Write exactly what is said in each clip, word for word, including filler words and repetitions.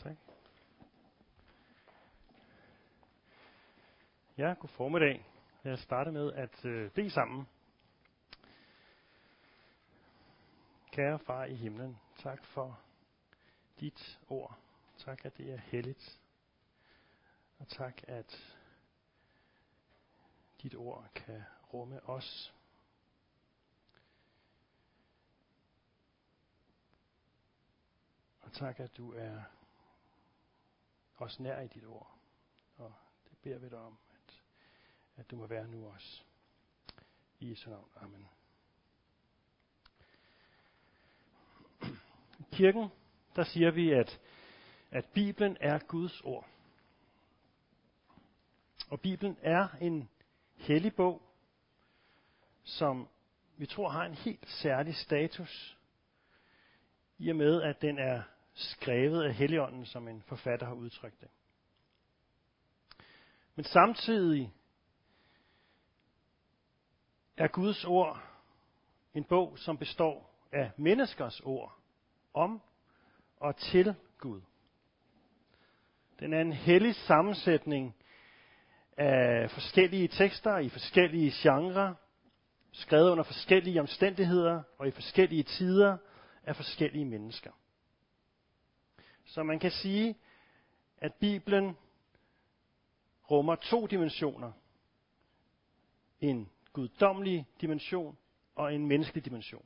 Tak. Ja, god formiddag. Lad os starte med at øh, bede sammen. Kære far i himlen, tak for dit ord. Tak, at det er helligt. Og tak, at dit ord kan rumme os. Og tak, at du er os nær i dit ord. Og det beder vi dig om, at, at du må være nu også. I Jesu navn. Amen. I kirken, der siger vi, at, at Bibelen er Guds ord. Og Bibelen er en hellig bog, som vi tror har en helt særlig status, i og med, at den er skrevet af Helligånden, som en forfatter har udtrykt det. Men samtidig er Guds ord en bog, som består af menneskers ord om og til Gud. Den er en hellig sammensætning af forskellige tekster i forskellige genrer, skrevet under forskellige omstændigheder og i forskellige tider af forskellige mennesker. Så man kan sige, at Bibelen rummer to dimensioner. En guddommelig dimension og en menneskelig dimension.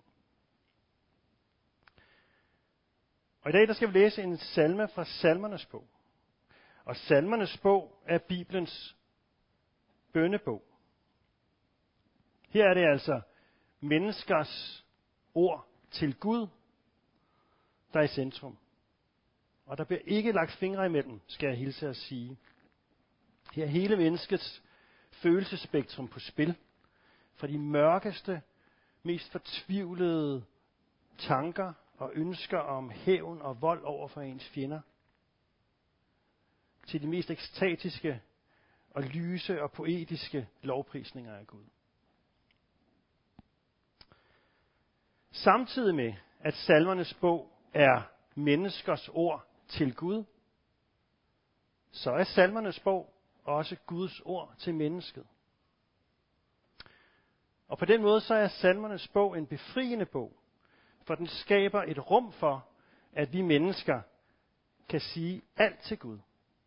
Og i dag der skal vi læse en salme fra Salmernes bog. Og Salmernes bog er Bibelens bønnebog. Her er det altså menneskers ord til Gud, der er i centrum. Og der bliver ikke lagt fingre imellem, skal jeg hilse at sige. Her er hele menneskets følelsesspektrum på spil. Fra de mørkeste, mest fortvivlede tanker og ønsker om hævn og vold over for ens fjender, til de mest ekstatiske og lyse og poetiske lovprisninger af Gud. Samtidig med, at Salmernes bog er menneskers ord til Gud, så er Salmernes bog også Guds ord til mennesket. Og på den måde så er Salmernes bog en befriende bog, for den skaber et rum for, at vi mennesker kan sige alt til Gud.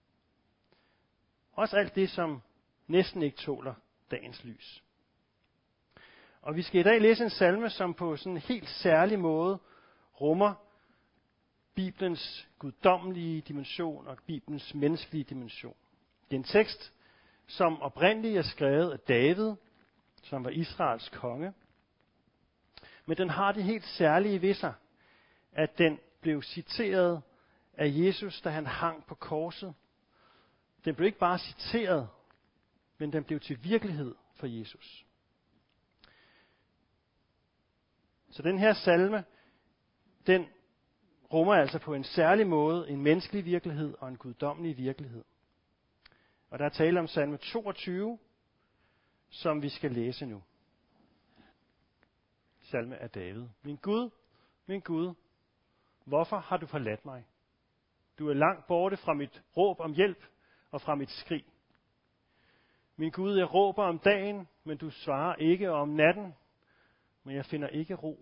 Også alt det, som næsten ikke tåler dagens lys. Og vi skal i dag læse en salme, som på sådan en helt særlig måde rummer Bibelens guddommelige dimension og Bibelens menneskelige dimension. Det er en tekst, som oprindeligt er skrevet af David, som var Israels konge. Men den har det helt særlige ved sig, at den blev citeret af Jesus, da han hang på korset. Den blev ikke bare citeret, men den blev til virkelighed for Jesus. Så den her salme, den rummer altså på en særlig måde en menneskelig virkelighed og en guddommelig virkelighed. Og der er tale om salme toogtyve, som vi skal læse nu. Salme af David. Min Gud, min Gud, hvorfor har du forladt mig? Du er langt borte fra mit råb om hjælp og fra mit skrig. Min Gud, jeg råber om dagen, men du svarer ikke, og om natten, men jeg finder ikke ro.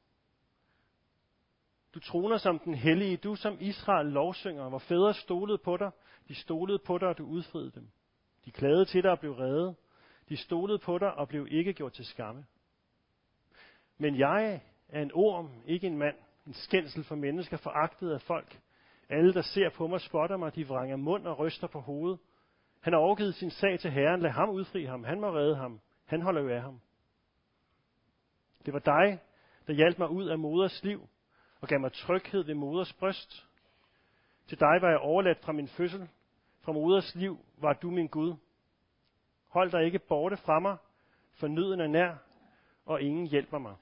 Du troner som den hellige, du som Israel lovsynger, hvor fædre stolede på dig, de stolede på dig, og du udfriede dem. De klagede til dig og blev reddet. De stolede på dig og blev ikke gjort til skamme. Men jeg er en orm, ikke en mand, en skændsel for mennesker, foragtet af folk. Alle, der ser på mig, spotter mig, de vrænger mund og ryster på hovedet. Han har overgivet sin sag til Herren, lad ham udfri ham, han må redde ham, han holder jo af ham. Det var dig, der hjalp mig ud af moders liv, og gav mig tryghed ved moders bryst. Til dig var jeg overladt fra min fødsel, fra moders liv var du min Gud. Hold dig ikke borte fra mig, for nøden er nær, og ingen hjælper mig.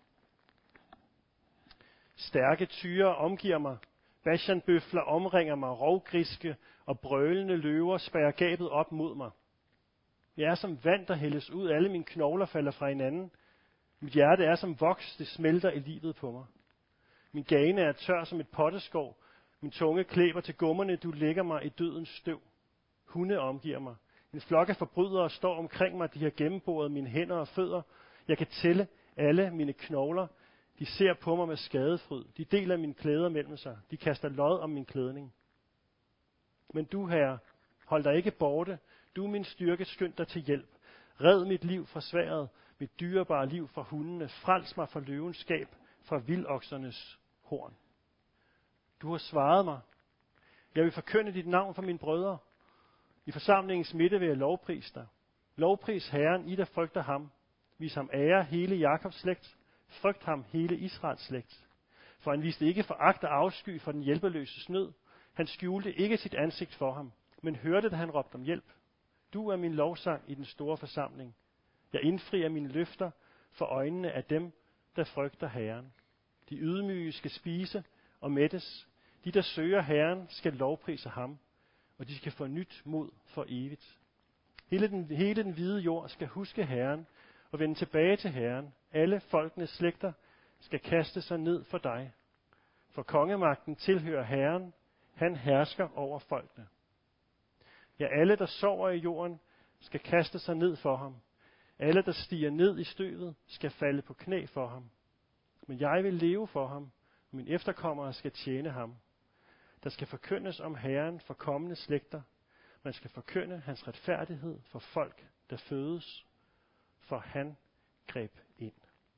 Stærke tyre omgiver mig, Bashanbøfler omringer mig, rovgriske og brølende løver spærrer gabet op mod mig. Jeg er som vand, der hældes ud, alle mine knogler falder fra hinanden. Mit hjerte er som voks, det smelter i livet på mig. Min gane er tør som et potteskår, Min tunge klæber til gummerne, du lægger mig i dødens støv. Hunde omgiver mig. En flok af forbrydere står omkring mig, de har gennemboret mine hænder og fødder. Jeg kan tælle alle mine knogler. De ser på mig med skadefryd. De deler mine klæder mellem sig. De kaster lod om min klædning. Men du, Herre, hold dig ikke borte. Du er min styrke, skynd dig til hjælp. Red mit liv fra sværdet, mit dyrebare liv fra hundene. Frels mig fra løvens skab, fra vildoksernes horn. Du har svaret mig. Jeg vil forkynde dit navn for mine brødre. I forsamlingens midte vil jeg lovprise dig. Lovpris Herren, I der frygter ham. Vis ham ære, hele Jakobs slægt. Frygt ham, hele Israels slægt. For han viste ikke foragt og afsky for den hjælpeløse nød. Han skjulte ikke sit ansigt for ham, men hørte, da han råbte om hjælp. Du er min lovsang i den store forsamling. Jeg indfrier mine løfter for øjnene af dem, der frygter Herren. De ydmyge skal spise og mættes. De, der søger Herren, skal lovprise ham, og de skal få nyt mod for evigt. Hele den, hele den hvide jord skal huske Herren og vende tilbage til Herren. Alle folkenes slægter skal kaste sig ned for dig. For kongemagten tilhører Herren. Han hersker over folkene. Ja, alle, der sover i jorden, skal kaste sig ned for ham. Alle, der stiger ned i støvet, skal falde på knæ for ham. Men jeg vil leve for ham, og mine efterkommere skal tjene ham. Der skal forkyndes om Herren for kommende slægter. Man skal forkynde hans retfærdighed for folk, der fødes, for han greb ind.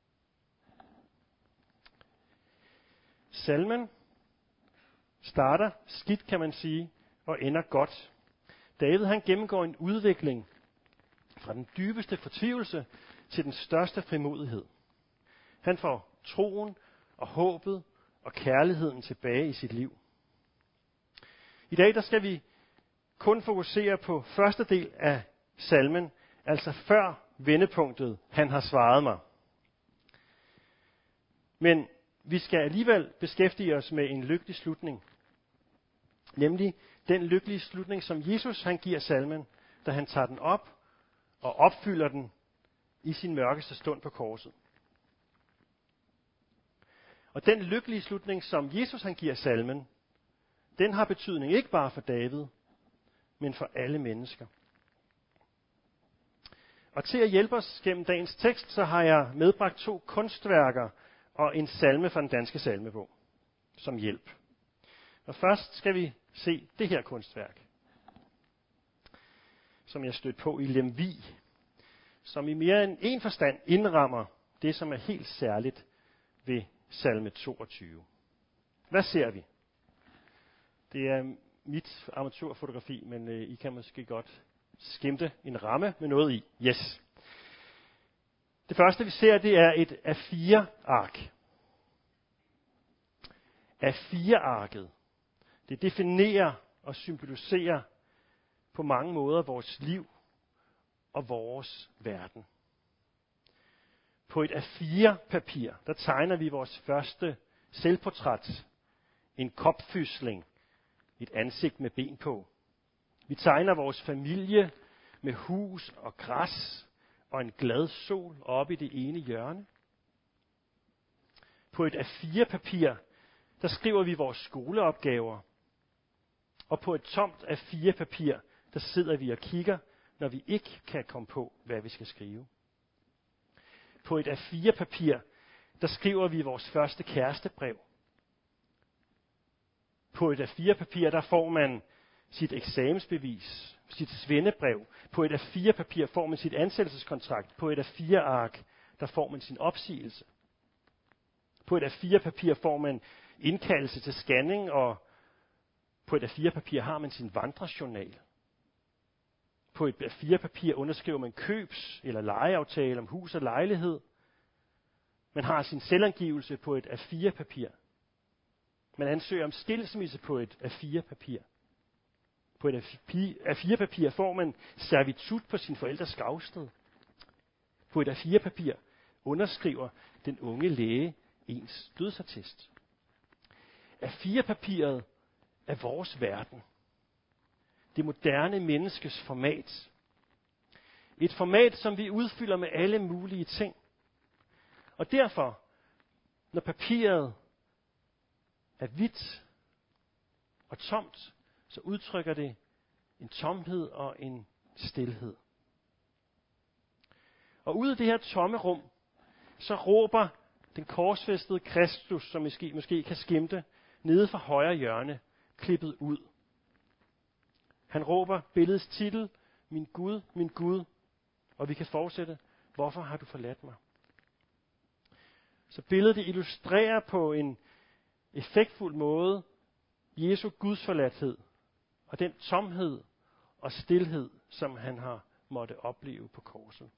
Salmen starter skidt, kan man sige, og ender godt. David han gennemgår en udvikling fra den dybeste fortvivlelse til den største frimodighed. Han får troen og håbet og kærligheden tilbage i sit liv. I dag der skal vi kun fokusere på første del af salmen, altså før vendepunktet, han har svaret mig. Men vi skal alligevel beskæftige os med en lykkelig slutning. Nemlig den lykkelige slutning, som Jesus han giver salmen, da han tager den op og opfylder den i sin mørkeste stund på korset. Og den lykkelige slutning, som Jesus han giver salmen, den har betydning ikke bare for David, men for alle mennesker. Og til at hjælpe os gennem dagens tekst, så har jeg medbragt to kunstværker og en salme fra den danske salmebog som hjælp. Og først skal vi se det her kunstværk, som jeg stødte på i Lemvig, som i mere end en forstand indrammer det, som er helt særligt ved salme toogtyve. Hvad ser vi? Det er mit amatørfotografi, men øh, I kan måske godt skimte en ramme med noget i. Yes. Det første, vi ser, det er et A fire ark. A fire arket. Det definerer og symboliserer på mange måder vores liv og vores verden. På et A fire papir, der tegner vi vores første selvportræt. En kopfysling. Et ansigt med ben på. Vi tegner vores familie med hus og græs og en glad sol oppe i det ene hjørne. På et A fire papir, der skriver vi vores skoleopgaver. Og på et tomt A fire papir, der sidder vi og kigger, når vi ikke kan komme på, hvad vi skal skrive. På et A fire papir, der skriver vi vores første kærestebrev. På et A fire papir, der får man sit eksamensbevis, sit svendebrev. På et A fire papir får man sit ansættelseskontrakt. På et A fire ark, der får man sin opsigelse. På et A fire papir får man indkaldelse til scanning, og på et A fire papir har man sin vandrejournal. På et A fire papir underskriver man købs- eller lejeaftale om hus og lejlighed. Man har sin selvangivelse på et A fire papir. Man ansøger om skilsmisse på et A fire papir. På et A fire papir får man servitut på sin forældres gravsted. På et A fire papir underskriver den unge læge ens dødsattest. A fire papiret er vores verden. Det moderne menneskes format. Et format, som vi udfylder med alle mulige ting. Og derfor, når papiret er hvidt, og tomt, så udtrykker det en tomhed og en stilhed. Og ud af det her tomme rum, så råber den korsfæstede Kristus, som måske, måske kan skimte, nede fra højre hjørne, klippet ud. Han råber billedets titel, min Gud, min Gud, og vi kan fortsætte, hvorfor har du forladt mig? Så billedet det illustrerer på en effektfuld måde Jesu gudsforladthed og den tomhed og stilhed, som han har måtte opleve på korset.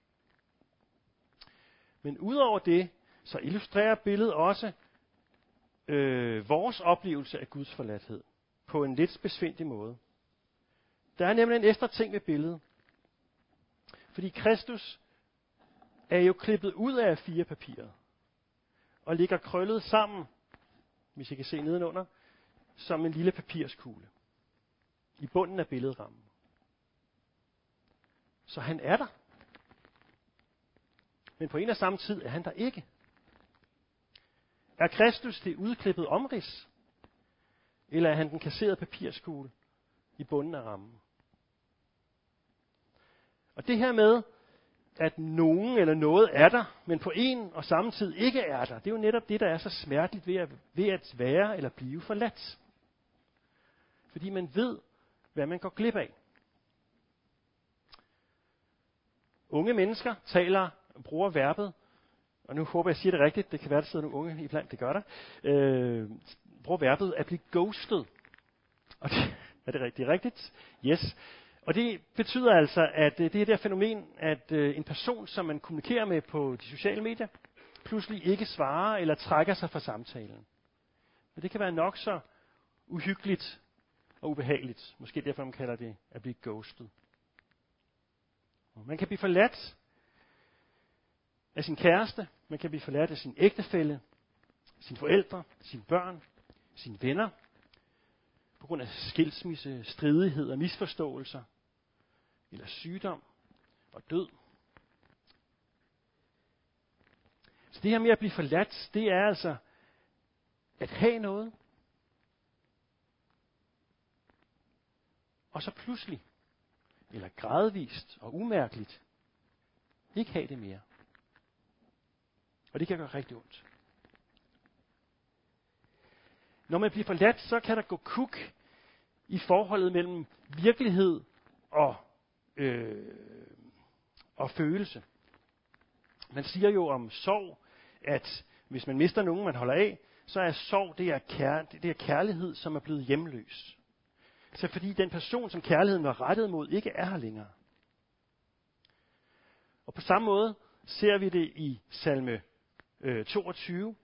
Men udover det, så illustrerer billedet også øh, vores oplevelse af Guds forladthed på en lidt besvindig måde. Der er nemlig en ekstra ting ved billedet. Fordi Kristus er jo klippet ud af fire papiret og ligger krøllet sammen, hvis I kan se nedenunder, som en lille papirskugle i bunden af billedrammen. Så han er der. Men på en og samme tid er han der ikke. Er Kristus det udklippede omrids? Eller er han den kasserede papirskugle i bunden af rammen? Og det her med, at nogen eller noget er der, men på en og samme tid ikke er der, det er jo netop det, der er så smerteligt ved at, ved at være eller blive forladt. Fordi man ved, hvad man går glip af. Unge mennesker taler og bruger verbet, og nu håber jeg, jeg siger det rigtigt, det kan være, der sidder nogle unge iblandt, det gør der, øh, bruger verbet at blive ghostet. Og det, er det rigtigt? rigtigt? Yes. Og det betyder altså, at det er det fænomen, at en person, som man kommunikerer med på de sociale medier, pludselig ikke svarer eller trækker sig fra samtalen. Men det kan være nok så uhyggeligt og ubehageligt. Måske derfor, man kalder det at blive ghostet. Man kan blive forladt af sin kæreste, man kan blive forladt af sin ægtefælle, sine forældre, sine børn, sine venner, på grund af skilsmisse, stridighed og misforståelser, eller sygdom og død. Så det her med at blive forladt, det er altså at have noget, og så pludselig, eller gradvist og umærkeligt, ikke have det mere. Og det kan gøre rigtig ondt. Når man bliver forladt, så kan der gå kuk i forholdet mellem virkelighed og, øh, og følelse. Man siger jo om sorg, at hvis man mister nogen, man holder af, så er sorg det er, kær, det er kærlighed, som er blevet hjemløs. Så fordi den person, som kærligheden var rettet mod, ikke er her længere. Og på samme måde ser vi det i salme øh, toogtyve.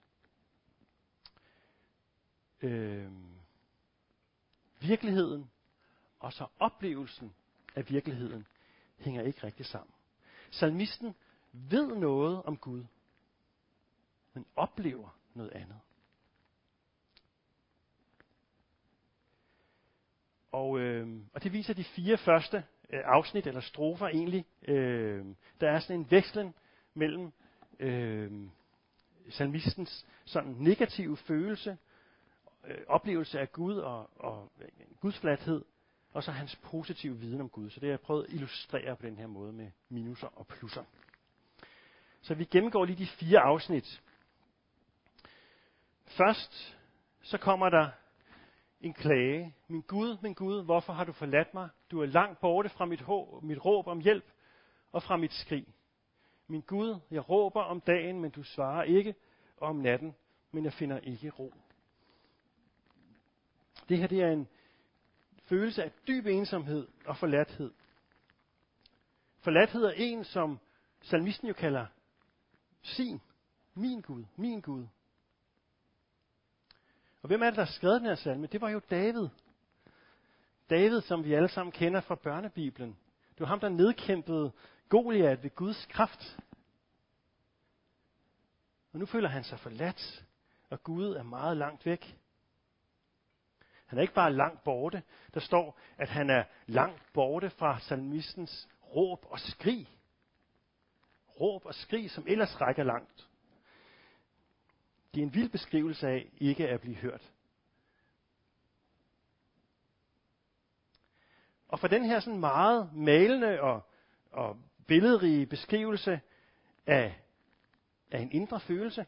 Øh, virkeligheden og så oplevelsen af virkeligheden hænger ikke rigtig sammen. Salmisten ved noget om Gud, men oplever noget andet. Og, øh, og det viser de fire første øh, afsnit eller strofer egentlig. Øh, der er sådan en vekslen mellem øh, salmistens sådan negative følelse, øh, oplevelse af Gud og, og øh, Guds flathed, og så hans positive viden om Gud. Så det har jeg prøvet at illustrere på den her måde med minuser og plusser. Så vi gennemgår lige de fire afsnit. Først så kommer der en klage. Min Gud, min Gud, hvorfor har du forladt mig? Du er langt borte fra mit, håb, mit råb om hjælp og fra mit skrig. Min Gud, jeg råber om dagen, men du svarer ikke, og om natten, men jeg finder ikke ro. Det her det er en følelse af dyb ensomhed og forladthed. Forladthed er en, som salmisten jo kalder sin, min Gud, min Gud. Og hvem er det, der har skrevet den her salme? Det var jo David. David, som vi alle sammen kender fra børnebibelen. Det var ham, der nedkæmpede Goliat ved Guds kraft. Og nu føler han sig forladt, og Gud er meget langt væk. Han er ikke bare langt borte. Der står, at han er langt borte fra salmistens råb og skrig. Råb og skrig, som ellers rækker langt. Det er en vild beskrivelse af ikke at blive hørt. Og for den her sådan meget malende og, og billedrige beskrivelse af, af en indre følelse.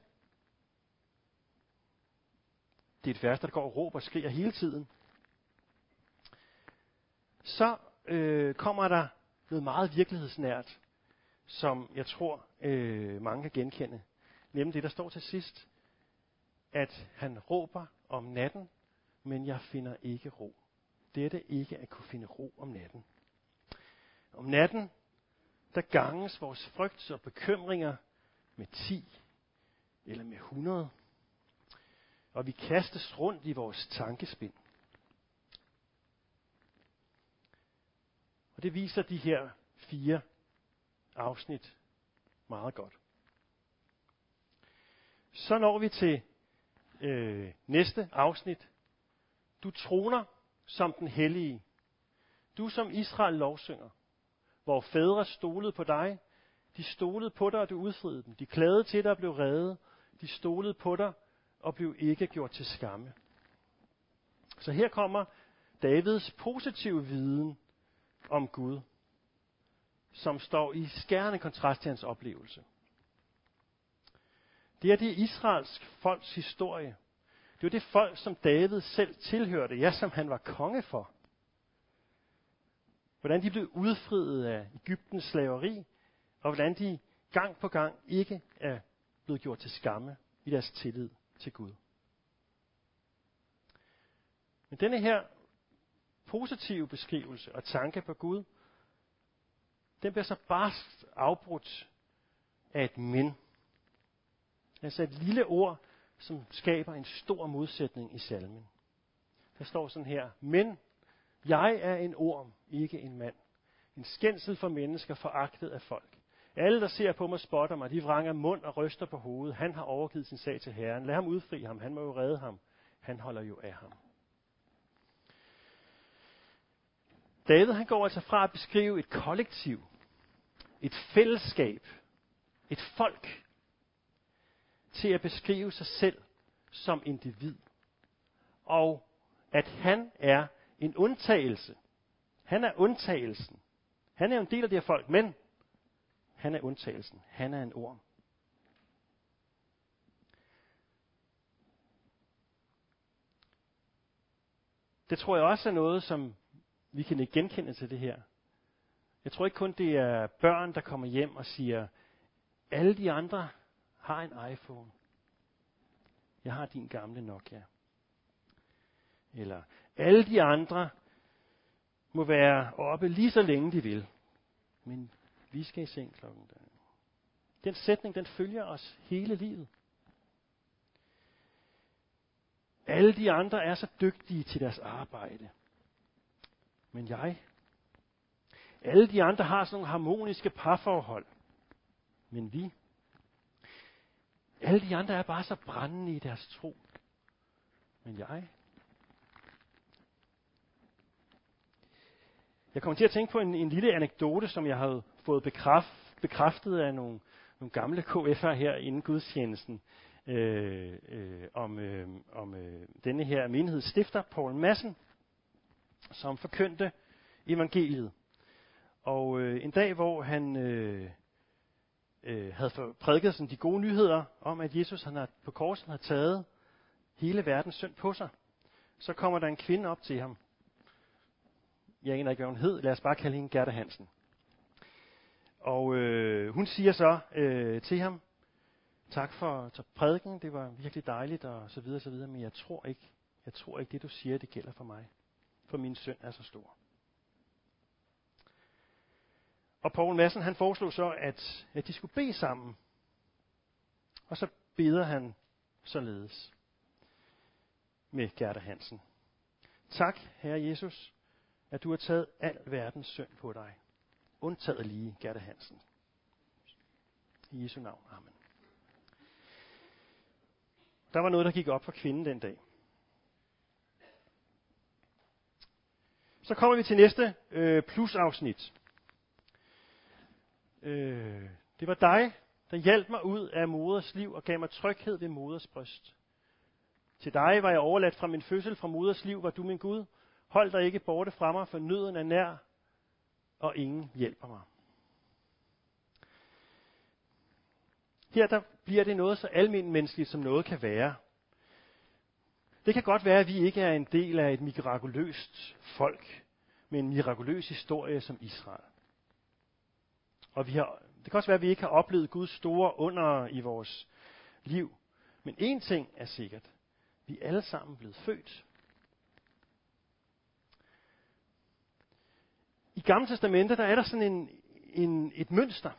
Det er et vers, der går og råber og skriger hele tiden. Så øh, kommer der noget meget virkelighedsnært, som jeg tror øh, mange kan genkende. Nemlig det, der står til sidst, at han råber om natten, men jeg finder ikke ro. Dette ikke at kunne finde ro om natten. Om natten, der ganges vores frygt og bekymringer med ti eller med hundrede, og vi kastes rundt i vores tankespind. Og det viser de her fire afsnit meget godt. Så når vi til øh, næste afsnit. Du troner som den hellige. Du som Israel lovsynger. Hvor fædre stolede på dig. De stolede på dig, og du udfriede dem. De klagede til dig og blev reddet. De stolede på dig og blev ikke gjort til skamme. Så her kommer Davids positive viden om Gud, som står i skærende kontrast til hans oplevelse. Det er det Israels folks historie. Det var det folk, som David selv tilhørte, ja, som han var konge for. Hvordan de blev udfriet af Egyptens slaveri, og hvordan de gang på gang ikke er blevet gjort til skamme i deres tillid til Gud. Men denne her positive beskrivelse og tanke på Gud, den bliver så barskt afbrudt af et men. Altså et lille ord, som skaber en stor modsætning i salmen. Der står sådan her: Men jeg er en orm, ikke en mand. En skændsel for mennesker, foragtet af folk. Alle, der ser på mig, spotter mig. De vranger mund og ryster på hovedet. Han har overgivet sin sag til Herren. Lad ham udfri ham. Han må jo redde ham. Han holder jo af ham. David, han går altså fra at beskrive et kollektiv, et fællesskab, et folk, til at beskrive sig selv som individ. Og at han er en undtagelse. Han er undtagelsen. Han er jo en del af det her folk, men han er undtagelsen. Han er en orm. Det tror jeg også er noget, som vi kan genkende til det her. Jeg tror ikke kun, det er børn, der kommer hjem og siger, alle de andre har en iPhone. Jeg har din gamle Nokia. Eller alle de andre må være oppe lige så længe de vil. Men vi skal i seng klokken der. Den sætning, den følger os hele livet. Alle de andre er så dygtige til deres arbejde. Men jeg? Alle de andre har sådan nogle harmoniske parforhold. Men vi? Alle de andre er bare så brændende i deres tro. Men jeg? Jeg kommer til at tænke på en, en lille anekdote, som jeg havde fået bekræft, bekræftet af nogle, nogle gamle K F'ere her inden gudstjenesten. Øh, øh, om øh, om øh, denne her menighedsstifter, Poul Madsen, som forkyndte evangeliet. Og øh, en dag, hvor han øh, øh, havde prædiket sådan de gode nyheder om, at Jesus han havde, på korset havde taget hele verdens synd på sig, så kommer der en kvinde op til ham. Jeg aner ikke, hvad hun hed. Lad os bare kalde hende Gerda Hansen. Og øh, hun siger så øh, til ham, tak for prædiken, det var virkelig dejligt, og så videre, så videre, men jeg tror ikke, jeg tror ikke, det du siger, det gælder for mig. For min synd er så stor. Og Poul Madsen, han foreslog så, at, at de skulle bede sammen. Og så beder han således med Gerda Hansen. Tak, Herre Jesus, at du har taget al verdens synd på dig. Undtaget lige Gerda Hansen. I Jesu navn. Amen. Der var noget, der gik op for kvinden den dag. Så kommer vi til næste øh, plusafsnit. Øh, det var dig, der hjalp mig ud af moders liv og gav mig tryghed ved moders bryst. Til dig var jeg overladt fra min fødsel, fra moders liv var du min Gud, Hold dig ikke borte fra mig, for nøden er nær, og ingen hjælper mig. Her der bliver det noget så almenmenneskeligt, som noget kan være. Det kan godt være, at vi ikke er en del af et mirakuløst folk, med en mirakuløs historie som Israel. Og vi har, det kan også være, at vi ikke har oplevet Guds store under i vores liv. Men én ting er sikkert. Vi er alle sammen blevet født. I Gamle Testamente, der er der sådan en, en, et mønster,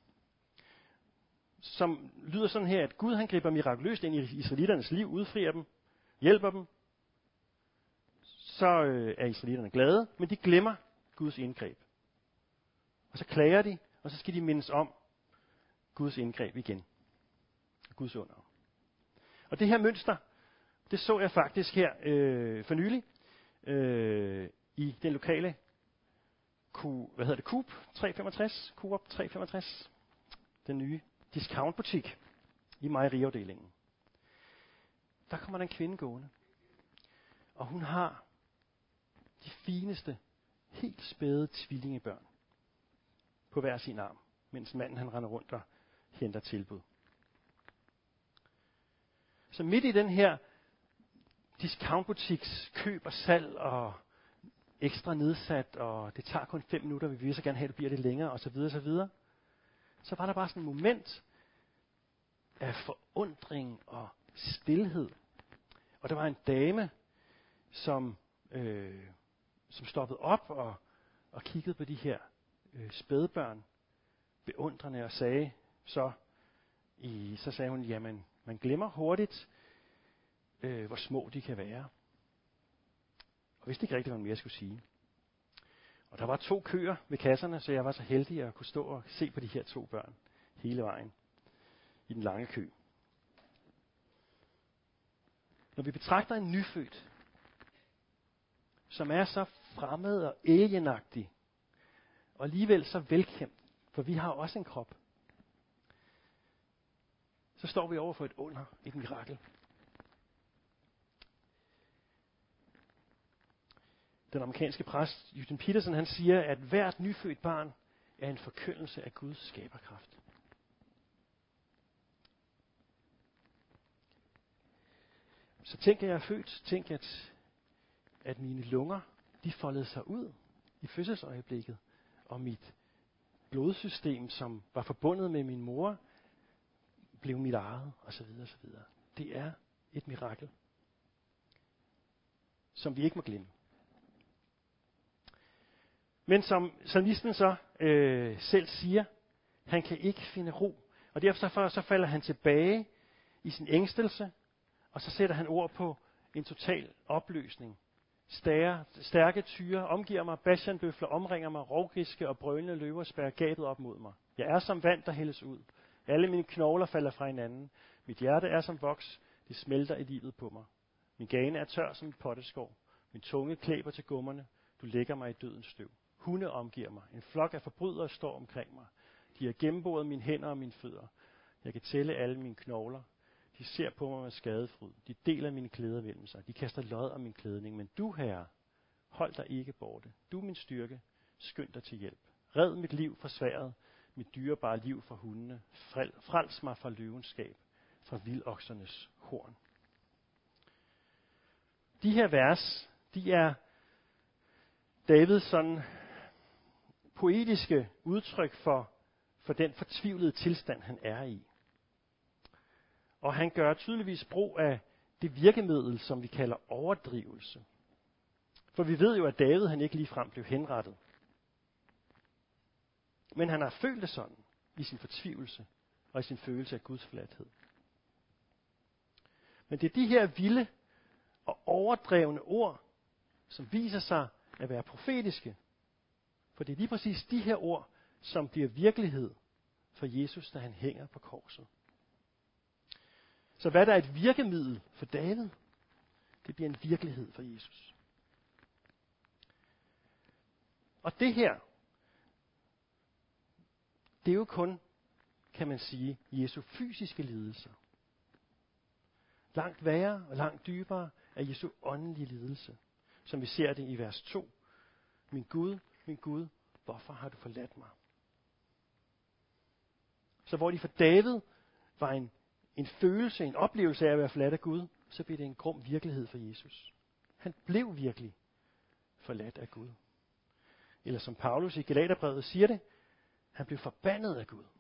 som lyder sådan her, at Gud han griber mirakuløst ind i israeliternes liv, udfrier dem, hjælper dem. Så øh, er israelitterne glade, men de glemmer Guds indgreb. Og så klager de, og så skal de mindes om Guds indgreb igen. Guds under. Og det her mønster, det så jeg faktisk her øh, for nylig øh, i den lokale Q, hvad hedder det, Coop tre femogtres, Coop tre femogtres, den nye discountbutik i mejeriafdelingen. Der kommer der en kvinde gående, og hun har de fineste, helt spæde tvillingebørn på hver sin arm, mens manden han render rundt og henter tilbud. Så midt i den her discountbutiks køb og salg og ekstra nedsat, og det tager kun fem minutter, vi vil så gerne have, at det bliver lidt længere, og så videre, så videre. Så var der bare sådan et moment af forundring og stilhed. Og der var en dame, som, øh, som stoppede op og, og kiggede på de her øh, spædbørn, beundrende, og sagde så, i, så sagde hun, jamen, man glemmer hurtigt, øh, hvor små de kan være. Og vidste ikke rigtigt, hvad man mere skulle sige. Og der var to køer ved kasserne, så jeg var så heldig at kunne stå og se på de her to børn hele vejen i den lange kø. Når vi betragter en nyfødt, som er så fremmed og alienagtig, og alligevel så velkendt, for vi har også en krop, så står vi over for et under, et mirakel. Den amerikanske præst Eugene Peterson, han siger, at hvert nyfødt barn er en forkyndelse af Guds skaberkraft. Så tænk, at jeg er født. Tænk, at, at mine lunger, de foldede sig ud i fødselsøjeblikket, og mit blodsystem, som var forbundet med min mor, blev mit eget, osv. osv. Det er et mirakel, som vi ikke må glemme. Men som salmisten så øh, selv siger, han kan ikke finde ro. Og derfor så falder han tilbage i sin ængstelse, og så sætter han ord på en total opløsning. Stærke, stærke tyre omgiver mig, basjanbøfler omringer mig, rovgiske og brølende løver spærrer gabet op mod mig. Jeg er som vand, der hældes ud. Alle mine knogler falder fra hinanden. Mit hjerte er som voks, det smelter i livet på mig. Min gane er tør som et potteskov. Min tunge klæber til gummerne. Du lægger mig i dødens støv. Hunde omgiver mig. En flok af forbrydere står omkring mig. De har gennemboret mine hænder og mine fødder. Jeg kan tælle alle mine knogler. De ser på mig med skadefryd. De deler mine klæder mellem sig. De kaster lod om min klædning. Men du, Herre, hold dig ikke borte. Du er min styrke. Skynd dig til hjælp. Red mit liv fra sværdet. Mit dyrebare liv fra hundene. Frels mig fra løvens skab. Fra vildoksernes horn. De her vers, de er Davids sådan poetiske udtryk for, for den fortvivlede tilstand, han er i. Og han gør tydeligvis brug af det virkemiddel, som vi kalder overdrivelse. For vi ved jo, at David han ikke ligefrem blev henrettet. Men han har følt det sådan i sin fortvivlelse og i sin følelse af Guds forladthed. Men det er de her vilde og overdrevne ord, som viser sig at være profetiske. For det er lige præcis de her ord, som bliver virkelighed for Jesus, da han hænger på korset. Så hvad der er et virkemiddel for David, det bliver en virkelighed for Jesus. Og det her, det er jo kun, kan man sige, Jesu fysiske lidelser. Langt værre og langt dybere er Jesu åndelige lidelse. som vi ser det i vers to. Min Gud, min Gud, hvorfor har du forladt mig? Så hvor de for David var en, en følelse, en oplevelse af at være forladt af Gud, så blev det en grum virkelighed for Jesus. Han blev virkelig forladt af Gud. Eller som Paulus i Galaterbrevet siger det, han blev forbandet af Gud.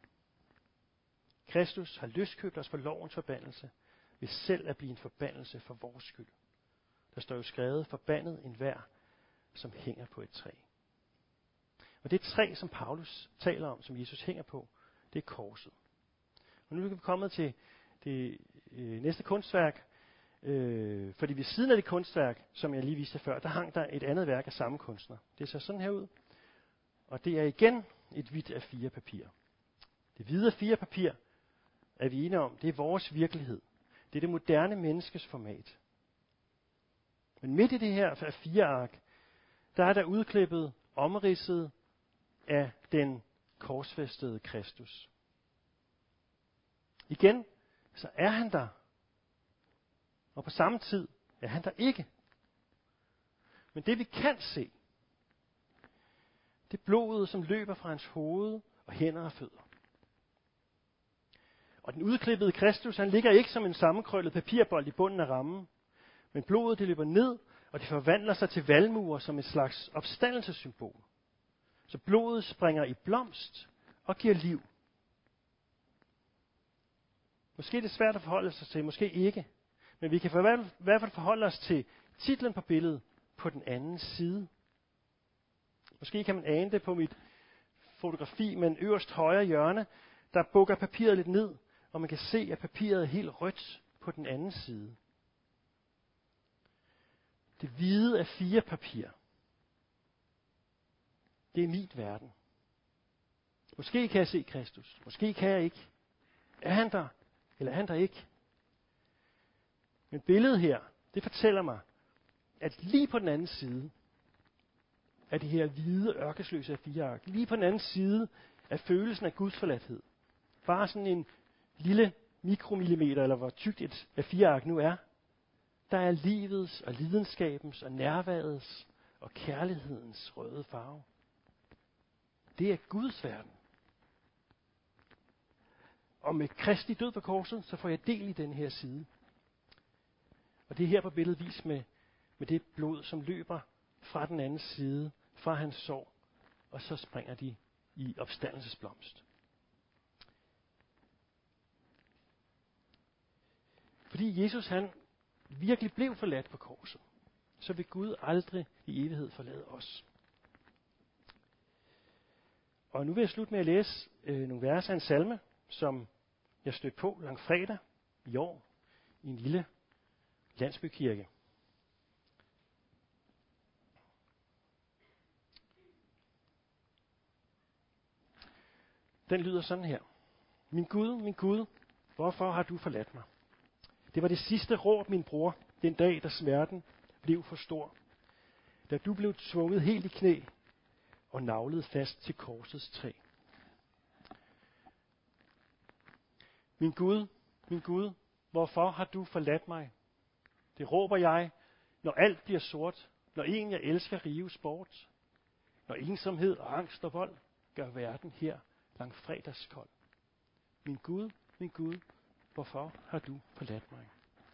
Kristus har løskøbt os for lovens forbandelse, ved selv at blive en forbandelse for vores skyld. Der står jo skrevet, forbandet enhver, som hænger på et træ. Og det træ, som Paulus taler om, som Jesus hænger på, det er korset. Og nu er vi kommet til det øh, næste kunstværk, øh, fordi ved siden af det kunstværk, som jeg lige viste før, der hang der et andet værk af samme kunstner. Det ser sådan her ud, og det er igen et hvidt af fire papir. Det hvide af fire papir er vi enige om, det er vores virkelighed. Det er det moderne menneskes format. Men midt i det her af fire ark, der er der udklippet omridset af den korsfæstede Kristus. Igen, så er han der. Og på samme tid er han der ikke. Men det vi kan se, det er blodet, som løber fra hans hoved og hænder og fødder. Og den udklippede Kristus, han ligger ikke som en sammenkrøllet papirbold i bunden af rammen, men blodet det løber ned, og det forvandler sig til valmuer som et slags opstandelsessymbol. Så blodet springer i blomst og giver liv. Måske er det svært at forholde sig til, måske ikke. Men vi kan for i hvert fald forholde os til titlen på billedet på den anden side. Måske kan man ane det på mit fotografi, men øverst højre hjørne, der bukker papiret lidt ned, og man kan se, at papiret er helt rødt på den anden side. Det hvide af fire papir. Det er min verden. Måske kan jeg se Kristus. Måske kan jeg ikke. Er han der? Eller er han der ikke? Men billedet her, det fortæller mig, at lige på den anden side af det her hvide, ørkesløse af fire ark, lige på den anden side af følelsen af Guds forladthed, bare sådan en lille mikromillimeter, eller hvor tykt et af fire ark nu er, der er livets og lidenskabens og nærværets og kærlighedens røde farve. Det er Guds verden. Og med Kristi død på korset, så får jeg del i den her side. Og det er her på billedet vist med, med det blod, som løber fra den anden side, fra hans sår, og så springer de i opstandelsesblomst. Fordi Jesus han virkelig blev forladt på korset, så vil Gud aldrig i evighed forlade os. Og nu vil jeg slutte med at læse øh, nogle vers af en salme, som jeg stødte på langfredag i år i en lille landsbykirke. Den lyder sådan her. Min Gud, min Gud, hvorfor har du forladt mig? Det var det sidste råb, min bror, den dag, da smerten blev for stor. Da du blev tvunget helt i knæ og naglet fast til korsets træ. Min Gud, min Gud, hvorfor har du forladt mig? Det råber jeg, når alt bliver sort, når en, jeg elsker, rives bort. Når ensomhed og angst og vold gør verden her langfredagskold. Min Gud, min Gud, hvorfor har du forladt mig?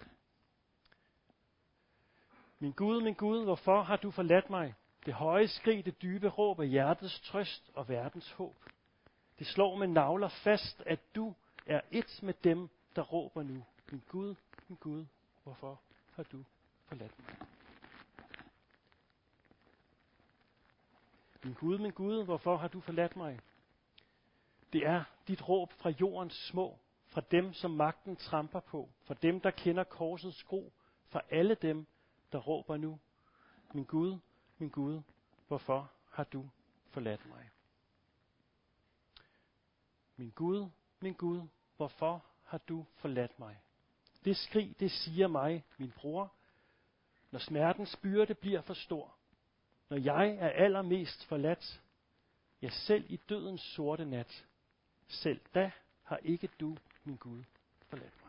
Min Gud, min Gud, hvorfor har du forladt mig? Det høje skrig, det dybe råb af hjertets trøst og verdens håb. Det slår med nagler fast, at du er et med dem, der råber nu. Min Gud, min Gud, hvorfor har du forladt mig? Min Gud, min Gud, hvorfor har du forladt mig? Det er dit råb fra jordens små, fra dem, som magten tramper på, fra dem, der kender korsets gro, fra alle dem, der råber nu. Min Gud, min Gud, hvorfor har du forladt mig? Min Gud, min Gud, hvorfor har du forladt mig? Det skrig, det siger mig, min bror, når smertens byrde bliver for stor, når jeg er allermest forladt, ja selv i dødens sorte nat, selv da har ikke du, min Gud, forladt.